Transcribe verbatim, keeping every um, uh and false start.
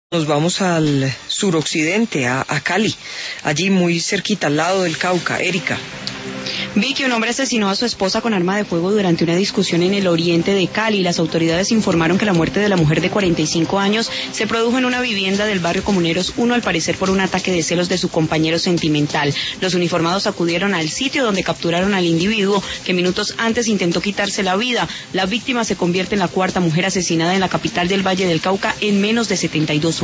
Nos vamos al suroccidente, a, a Cali, allí muy cerquita, al lado del Cauca. Erika. Vicky, un hombre asesinó a su esposa con arma de fuego durante una discusión en el oriente de Cali. Las autoridades informaron que la muerte de la mujer de cuarenta y cinco años se produjo en una vivienda del barrio Comuneros uno, al parecer por un ataque de celos de su compañero sentimental. Los uniformados acudieron al sitio donde capturaron al individuo que minutos antes intentó quitarse la vida. La víctima se convierte en la cuarta mujer asesinada en la capital del Valle del Cauca en menos de setenta y dos horas.